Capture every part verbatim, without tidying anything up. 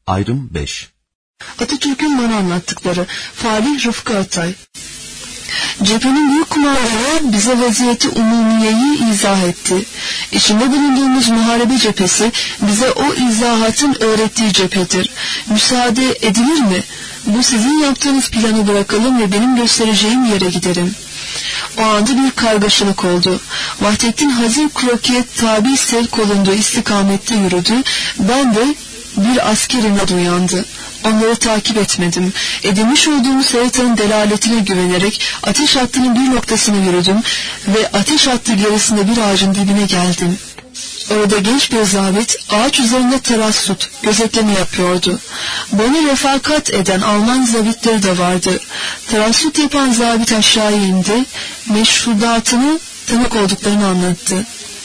Ayrım beş. Atatürk'ün bana anlattıkları. Falih Rıfkı Atay. Cephenin büyük kumandanı bize vaziyeti umumiyeyi izah etti. İçinde bulunduğumuz muharebe cephesi bize o izahatın öğrettiği cephedir. Müsaade edilir mi? Bu sizin yaptığınız planı bırakalım ve benim göstereceğim yere giderim. O anda bir kargaşalık oldu. Vahdettin hazır krokiye tabi sevk olunduğu istikamette yürüdü. Ben de bir askeri nad uyandı. Onları takip etmedim. Edinmiş olduğumuz haritanın delaletine güvenerek ateş hattının bir noktasına yürüdüm ve ateş hattı gerisinde bir ağacın dibine geldim. Orada genç bir zabit ağaç üzerinde terassut, gözetleme yapıyordu. Bana refakat eden Alman zabitleri de vardı. Terassut yapan zabit aşağıya indi, meşrudatını tanık olduklarını anlattı.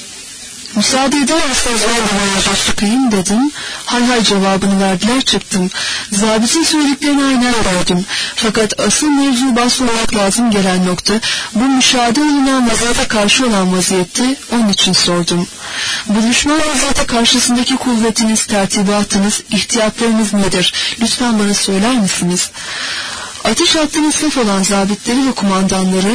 Müsaade eder misiniz ben de ağaca çıkayım dedim. Hay hay cevabını verdiler, çıktım. Zabitin söylediklerini aynen gördüm. Fakat asıl mevzu bahs olmak lazım gelen nokta bu müşahede olunan vaziyete karşı olan vaziyette, onun için sordum. Bu düşman vaziyete karşısındaki kuvvetiniz, tertibatınız, ihtiyatlarınız nedir? Lütfen bana söyler misiniz? Ateş hattının saf olan zabitleri ve kumandanları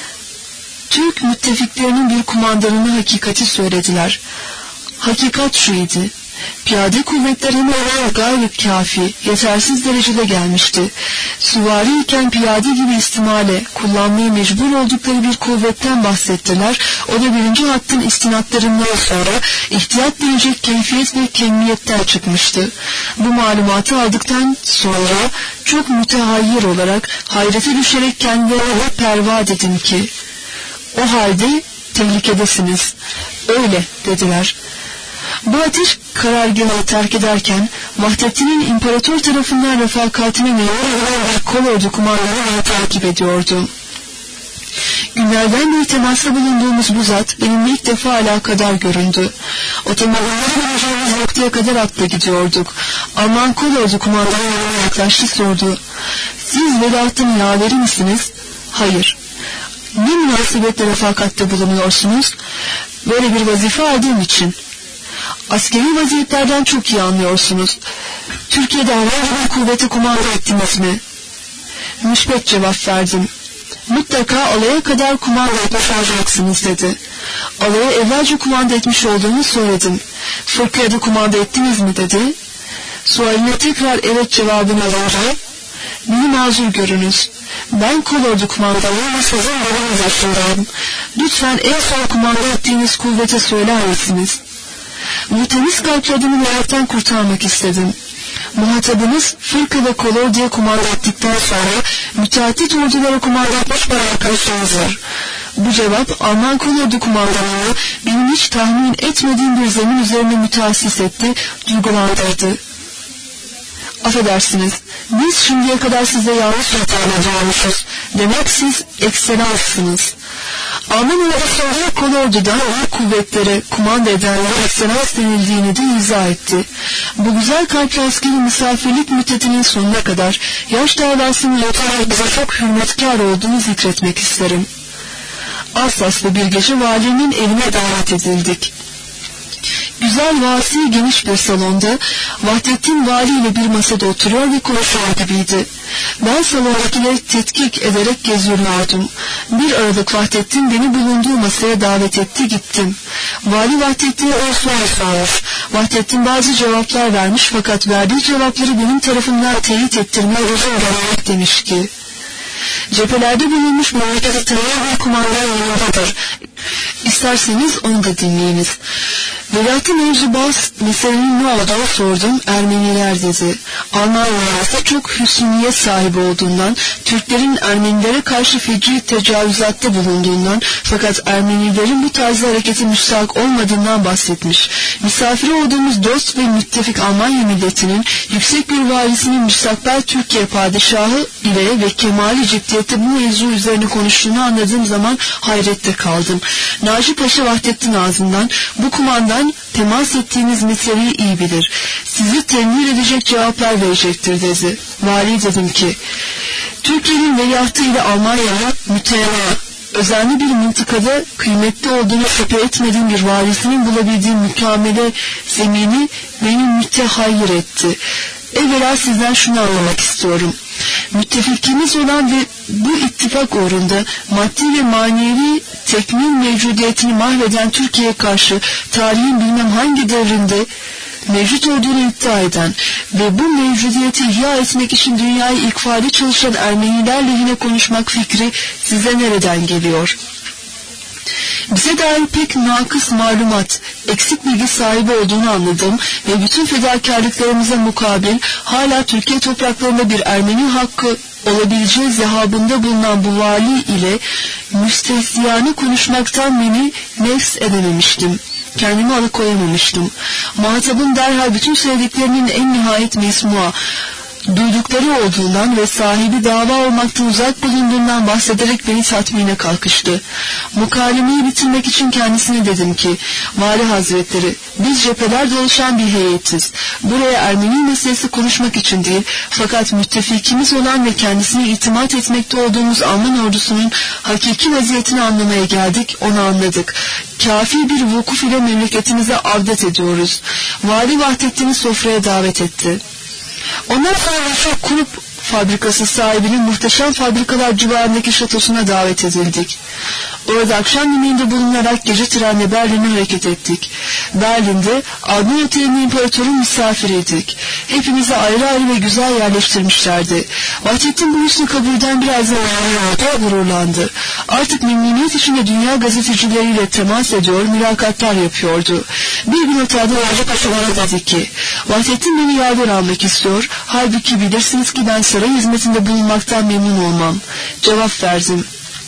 Türk müttefiklerinin bir kumandanına hakikati söylediler. Hakikat şu idi. Piyade kuvvetlerine olan gayet kafi, yetersiz derecede gelmişti. Süvari iken piyade gibi istimale, kullanmaya mecbur oldukları bir kuvvetten bahsettiler. O da birinci hattın istinatlarından sonra ihtiyat denecek keyfiyet ve kemiyetten çıkmıştı. Bu malumatı aldıktan sonra çok mütehayyir olarak, hayrete düşerek kendilerine perva dedim ki, o halde tehlikedesiniz. Öyle dediler. Bu ateş karargahını terk ederken Vahdettin'in imparator tarafından refakatine meyil olan bir kolordu kumandanını takip ediyordu. Günlerden bir temasta bulunduğumuz bu zat benimle ilk defa alakadar göründü. Otomobilleri bineceğimiz noktaya kadar atla gidiyorduk. Alman kolordu kumandanına yaklaştı, sordu. Siz veliahtın yaveri misiniz? Hayır. Ne münasebetle refakatte bulunuyorsunuz? Böyle bir vazife aldığım için. Askeri vaziyetlerden çok iyi anlıyorsunuz. Türkiye'de herhangi bir kuvveti kumanda ettiniz mi? Müşbek cevap verdim. Mutlaka alaya kadar kumanda etmiş olacaksınız dedi. Alaya evvelce kumanda etmiş olduğunu söyledim. Fırkaya da kumanda ettiniz mi dedi. Sualine tekrar evet cevabını alınca, beni mazur görünüz. Ben kolordu kumandanı ve sizin bölümünüz yaşındayım. Lütfen en son kumanda ettiğiniz kuvvete söyler misiniz? Bu temiz kalpli adamı meraktan kurtarmak istedim. Muhatabınız fırka ve kolor diye kumanda ettikten sonra müteahhit ordulara kumanda etmiş bir arkadaşınız var. Bu cevap Alman kolordu kumandanını benim hiç tahmin etmediğim bir zemin üzerine müteassis etti, duygulandırdı. Affedersiniz, biz şimdiye kadar size yanlış hitap ediyormuşuz. Demek siz ekselansınız. Alman ordusunda kolordudan büyük kuvvetlere kumanda edenlere ekselans denildiğini de izah etti. Bu güzel kalpli askeri misafirlik müddetinin sonuna kadar yaş davasının yatarak bize çok hürmetkar olduğunu zikretmek isterim. Alsas'ta bir gece valinin evine davet edildik. Güzel, vasi, geniş bir salonda Vahdettin valiyle bir masada oturuyor ve konuşuyor gibiydi. Ben salondakileri tetkik ederek geziyordum. Bir aralık Vahdettin beni bulunduğu masaya davet etti, gittim. Vali Vahdettin'e o soru sormuş. Vahdettin bazı cevaplar vermiş fakat verdiği cevapları benim tarafımdan teyit ettirmeye uzun gerek demiş ki, cephelerde bulunmuş memleketi tanıyan bir kumandan yanındadır. İsterseniz onu da dinleyiniz. Velayet-i mevzubaz meselenin ne olduğunu sordum. Ermeniler dedi. Almanlar ise çok hüsniyet sahibi olduğundan, Türklerin Ermenilere karşı feci tecavüzatta bulunduğundan, fakat Ermenilerin bu tarzda hareketi müstahak olmadığından bahsetmiş. Misafiri olduğumuz dost ve müttefik Almanya milletinin yüksek bir valisinin müstakbel Türkiye padişahı ile ve kemali ciddiyette bu mevzu üzerine konuştuğunu anladığım zaman hayrette kaldım. Naci Paşa Vahdettin ağzından, bu kumandan temas ettiğiniz meseleyi iyi bilir. Sizi temsil edecek cevaplar verecektir dedi. Vali dedim ki, Türkiye'nin veliahtı ile Almanya'ya mütevazı, özenli bir mıntıkada kıymetli olduğunu şüphe etmediğim bir valisinin bulabildiği mükemmele zemini beni mütehayyir etti. Evvela sizden şunu anlamak istiyorum. Müttefikimiz olan ve bu ittifak uğrunda maddi ve manevi tekmil mevcudiyetini mahveden Türkiye'ye karşı tarihin bilmem hangi devrinde mevcut olduğunu iddia eden ve bu mevcudiyeti ihya etmek için dünyayı ikfale çalışan Ermeniler lehine konuşmak fikri size nereden geliyor? Bize dair pek nakıs malumat, eksik bilgi sahibi olduğunu anladım ve bütün fedakarlıklarımıza mukabil hala Türkiye topraklarında bir Ermeni hakkı olabileceği zehabında bulunan bu vali ile müstehziyanı konuşmaktan beni nefs edememiştim. Kendimi alıkoyamamıştım. Muhatabım derhal bütün söylediklerinin en nihayet mesmua, duydukları olduğundan ve sahibi dava olmaktan uzak bulunduğundan bahsederek beni tatmine kalkıştı. Mukalemeyi bitirmek için kendisine dedim ki, Vali Hazretleri, biz cepheler dolaşan bir heyetiz. Buraya Ermeni meselesi konuşmak için değil, fakat müttefikimiz olan ve kendisine itimat etmekte olduğumuz Alman ordusunun hakiki vaziyetini anlamaya geldik, onu anladık. Kafi bir vukuf ile memleketimize avdet ediyoruz. Vali Vahdettin'i sofraya davet etti. Ondan sonra çok kurup fabrikası sahibinin muhteşem fabrikalar civarındaki şatosuna davet edildik. Orada akşam yemeğinde bulunarak gece trenle Berlin'e hareket ettik. Berlin'de Adnan Otel'in imparatorun misafiriydik. Hepimizi ayrı ayrı ve güzel yerleştirmişlerdi. Vahdettin bu hüsnü kabulden biraz da gururlandı. Artık memnuniyet içinde dünya gazetecileriyle temas ediyor, mülakatlar yapıyordu. Bir gün otelde Hoca Paşalara dedi ki, Vahdettin beni yaver almak istiyor, halbuki bilirsiniz ki ben saray hizmetinde bulunmaktan memnun olmam. Cevap verdim.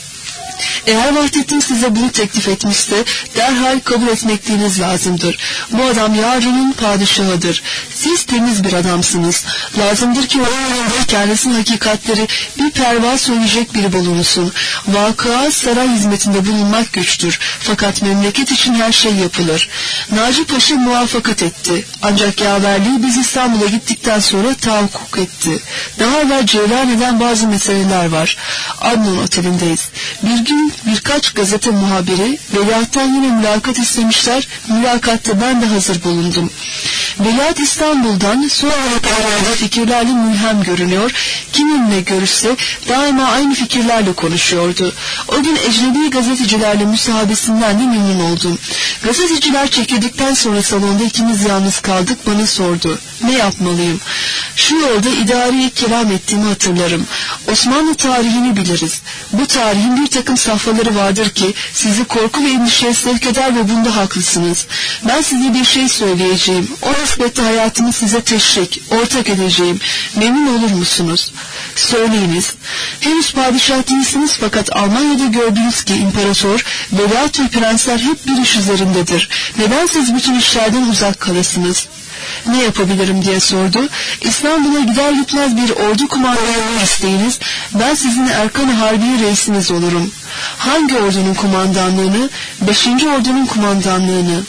Eğer Vahdettin size bunu teklif etmişse derhal kabul etmekliğiniz lazımdır. Bu adam yarının padişahıdır. Siz temiz bir adamsınız. Lazımdır ki onun kendisinin hakikatleri bir perva söyleyecek biri bulunsun. Vakıa saray hizmetinde bulunmak güçtür. Fakat memleket için her şey yapılır. Naci Paşa muvaffakat etti. Ancak yaverliği biz İstanbul'a gittikten sonra tahakkuk etti. Daha evvel cereyan eden bazı meseleler var. Adnan Oteli'ndeyiz. Bir gün birkaç gazete muhabiri veliahttan yine mülakat istemişler. Mülakatta ben de hazır bulundum. Veliaht İstanbul'dan sonra kararında fikirlerle mülhem görünüyor. Kiminle görüşse daima aynı fikirlerle konuşuyordu. O gün ecnebi gazetecilerle müsahabesinden de memnun oldum. Gazeteciler çekildikten sonra salonda ikimiz yalnız kaldık. Bana sordu. Ne yapmalıyım? Şu yolda idari kelam ettiğimi hatırlarım. Osmanlı tarihini biliriz. Bu tarihin bir takım safhaları vardır ki sizi korku ve endişeye sevk eder ve bunda haklısınız. Ben size bir şey söyleyeceğim. O nispette hayatımı size teşrik, ortak edeceğim. Memnun olur musunuz? Söyleyiniz. Henüz padişah değilsiniz fakat Almanya'da gördüğünüz ki imparator, veliaht ve prensler hep bir iş üzerindedir. Neden siz bütün işlerden uzak kalasınız? Ne yapabilirim diye sordu. İstanbul'a gider gitmez bir ordu kumandanlığı isteyiniz. Ben sizin Erkan-ı Harbiye reisiniz olurum. Hangi ordunun kumandanlığını? Beşinci ordunun kumandanlığını.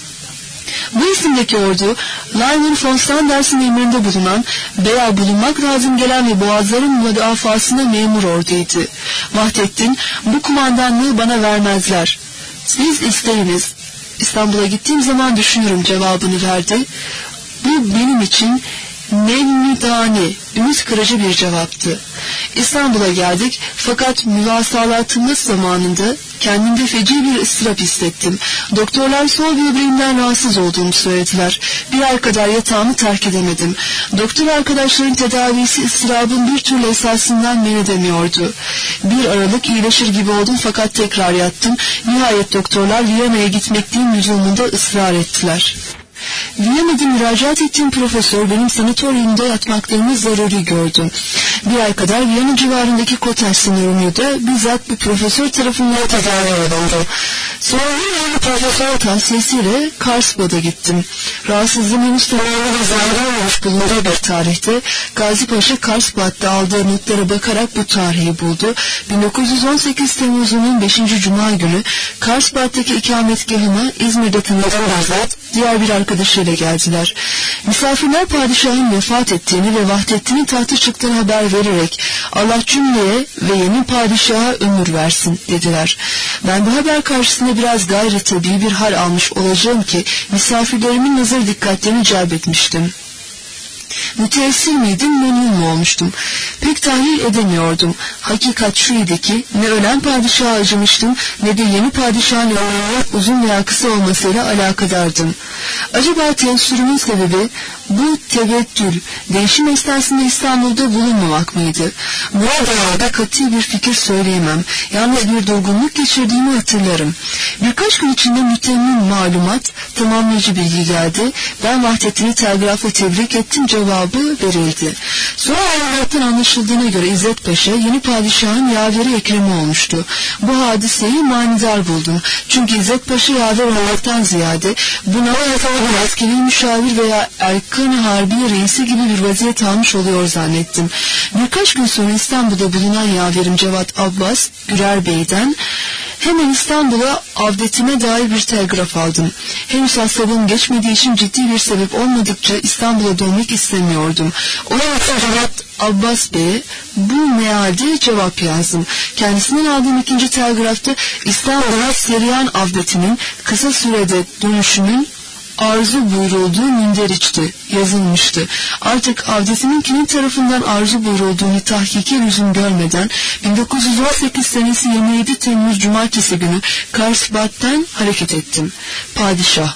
Bu isimdeki ordu, Lyman von Sanders'in emrinde bulunan veya bulunmak lazım gelen ve boğazların müdafasına memur orduydu. Vahdettin, bu kumandanlığı bana vermezler. Siz isteyiniz. İstanbul'a gittiğim zaman düşünürüm cevabını verdi. Bu benim için nemnidane, ümit kırıcı bir cevaptı. İstanbul'a geldik fakat müvasalatımız zamanında kendimde feci bir ıstırap hissettim. Doktorlar sol böbreğimden rahatsız olduğumu söylediler. Bir ay kadar yatağımı terk edemedim. Doktor arkadaşların tedavisi ıstırabın bir türlü esasından men edemiyordu. Bir aralık iyileşir gibi oldum fakat tekrar yattım. Nihayet doktorlar Viyana'ya gitmekteyim lüzumunda ısrar ettiler. Viyana'da müracaat ettiğim profesör benim sanatoryumda yatmaklarını zaruri gördü. Bir ay kadar Viyana civarındaki Kotaş sınırında bizzat bir profesör tarafından tedavi edildi. Sonra bir profesör tavsiyesiyle Karlsbad'a gittim. Rahatsızlığım henüz tamamen izahlanmamış bulunduğu bir tarihte Gazi Paşa Karlsbad'da aldığı notlara bakarak bu tarihi buldu. bin dokuz yüz on sekiz Temmuz'un beşinci Cuma günü Karlsbad'daki ikametgahıma İzmir'de tanıdığım bizzat diğer bir arkadaşıyla geldiler. Misafirler padişahın vefat ettiğini ve Vahdettin'in tahta çıktığını haber vererek Allah cümleye ve yeni padişaha ömür versin dediler. Ben bu haber karşısında biraz gayri tabii bir hal almış olacağım ki misafirlerimin nazar dikkatlerini celbetmiştim. Müteessir miydim, memnun mu olmuştum? Pek tahlil edemiyordum. Hakikat şuydu ki ne ölen padişaha acımıştım ne de yeni padişahın ömrünün uzun veya kısa olmasıyla alakadardım. Acaba teessürümün sebebi bu tevettül, değişim esnasında İstanbul'da bulunmamak mıydı? Buna dair katı bir fikir söyleyemem. Yalnız bir durgunluk geçirdiğimi hatırlarım. Birkaç gün içinde mütemmin malumat, tamamlayıcı bilgi geldi. Ben Vahdettin'i telgrafla tebrik ettim, cevabı verildi. Sonra ayrılıktan anlaşıldığına göre İzzet Paşa yeni padişahın yaveri Ekrem'i olmuştu. Bu hadiseyi manidar buldum. Çünkü İzzet Paşa yaver olmaktan ziyade buna bir askeri müşavir veya Erkan-ı Harbiye reisi gibi bir vaziyet almış oluyor zannettim. Birkaç gün sonra İstanbul'da bulunan yaverim Cevat Abbas Gürer Bey'den hemen İstanbul'a avdetime dair bir telgraf aldım. Henüz hastalığım geçmediği için ciddi bir sebep olmadıkça İstanbul'a dönmek istemiyordum. Ona Cevat Abbas Bey'e bu mealde cevap yazdım. Kendisinden aldığım ikinci telgrafta İstanbul'a Seriyan avdetinin kısa sürede dönüşünün arzu buyurulduğu münderiçti, yazılmıştı. Artık avdetimin kimin tarafından arzu buyurulduğunu tahkiki lüzum görmeden bin dokuz yüz on sekiz senesi yirmi yedi Temmuz Cumartesi günü Karlsbad'dan hareket ettim. Padişah.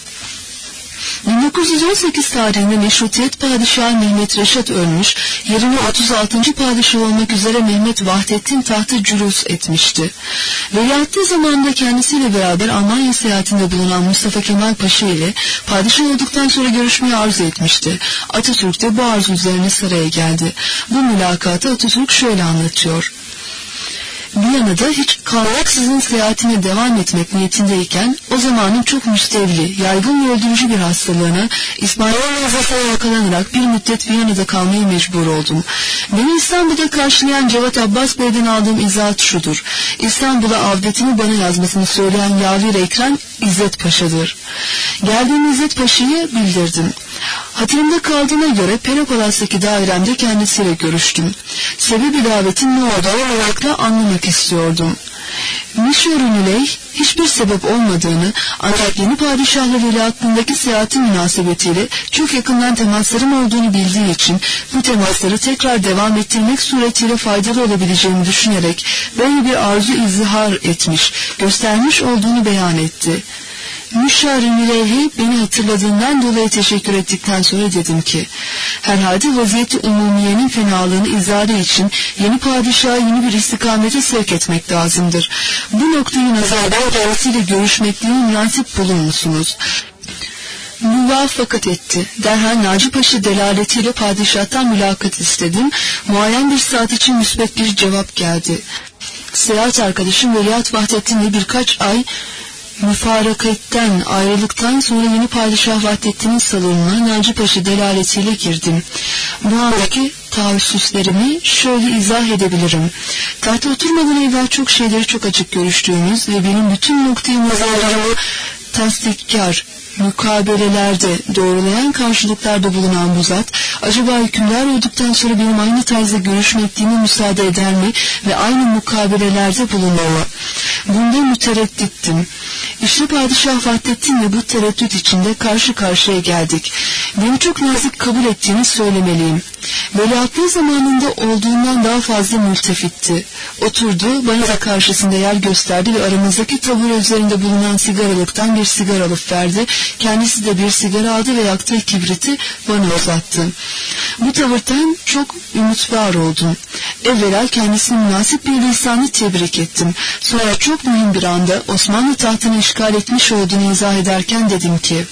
bin dokuz yüz on sekiz tarihinde Meşrutiyet Padişahı Mehmet Reşat ölmüş, yerine otuz altıncı padişah olmak üzere Mehmet Vahdettin tahtı cülûs etmişti. Veliahtı zamanında kendisiyle beraber Almanya seyahatinde bulunan Mustafa Kemal Paşa ile padişah olduktan sonra görüşmeyi arzu etmişti. Atatürk de bu arzu üzerine saraya geldi. Bu mülakatı Atatürk şöyle anlatıyor. Viyana'da hiç kalmaksızın seyahatine devam etmek niyetindeyken o zamanın çok müstevli, yaygın ve öldürücü bir hastalığına İsmail Hazretleri'ne yakalanarak bir müddet Viyana'da kalmaya mecbur oldum. Beni İstanbul'da karşılayan Cevat Abbas Bey'den aldığım izahat şudur. İstanbul'a avdetini bana yazmasını söyleyen yaver Ekrem İzzet Paşa'dır. Geldiğim İzzet Paşa'yı bildirdim. Hatırımda kaldığına göre Penopalas'taki dairemde kendisiyle görüştüm. Sebebi davetin ne olduğunu merakla anlamak istiyordum. Mişörünüley hiçbir sebep olmadığını ancak yeni padişahla veliahtındaki seyahati münasebetiyle çok yakından temaslarım olduğunu bildiği için bu temasları tekrar devam ettirmek suretiyle faydalı olabileceğini düşünerek böyle bir arzu izhar etmiş, göstermiş olduğunu beyan etti. Müşavir Müleyhi beni hatırladığından dolayı teşekkür ettikten sonra dedim ki, herhalde vaziyeti umumiyenin fenalığını izahı için yeni padişahı yeni bir istikamete sevk etmek lazımdır. Bu noktayı nazardan kendisiyle görüşmekliği münasip bulur musunuz? Muvaffakat etti. Derhal Naci Paşa delaletiyle padişahtan mülakat istedim. Muayyen bir saat için müsbet bir cevap geldi. Seyahat arkadaşım Veliaht Vahdettin'le birkaç ay müfarakatten ayrılıktan sonra yeni padişah Vahdettin'in salonuna Naci Paşa delaletiyle girdim. Bu andaki tahassüslerimi şöyle izah edebilirim. Tahta oturmadan evvel çok şeyleri çok açık görüştüğümüz ve benim bütün noktayı nazarlarımı tasdikkar, mukabelelerde, doğrulayan karşılıklarda bulunan bu zat, acaba hükümdar olduktan sonra benim aynı tarzda görüşmekliğime müsaade eder mi ve aynı mukabelelerde bulunur mu? Bunda mütereddittim. İşte Padişah Vahdettin'le bu tereddüt içinde karşı karşıya geldik. Beni çok nazik kabul ettiğini söylemeliyim. Veliahtlığı zamanında olduğundan daha fazla mültefitti. Oturdu, bana da karşısında yer gösterdi ve aramızdaki tabure üzerinde bulunan sigaralıktan bir sigara alıp verdi. Kendisi de bir sigara aldı ve yaktığı kibriti bana uzattı. Bu tavırdan çok ümit var oldum. Evvela kendisini münasip bir lisanı tebrik ettim. Sonra çok mühim bir anda Osmanlı tahtını işgal etmiş olduğunu izah ederken dedim ki,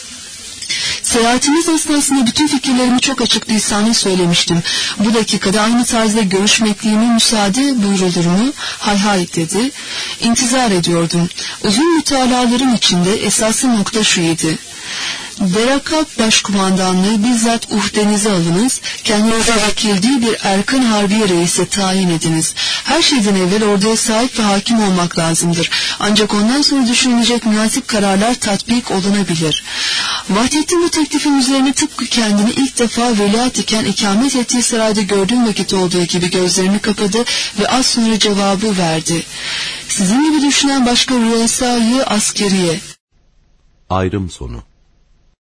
seyahatimiz esnasında bütün fikirlerimi çok açık lisanla söylemiştim. Bu dakikada aynı tarzda görüşmekliğime müsaade buyurulur mu? Hay hay dedi. İntizar ediyordum. Uzun mütalalarım içinde esaslı nokta şuydu. Berakat Başkumandanlığı bizzat uhdenize alınız, kendinize vekil değil bir Erkan Harbiye reise tayin ediniz. Her şeyden evvel orduya sahip ve hakim olmak lazımdır. Ancak ondan sonra düşünülecek münasip kararlar tatbik olunabilir. Vahdettin bu teklifin üzerine tıpkı kendini ilk defa veliaht iken ikamet ettiği sarayda gördüğüm vakit olduğu gibi gözlerini kapadı ve az sonra cevabı verdi. Sizin gibi düşünen başka rüyasayı askeriye. Ayrım sonu.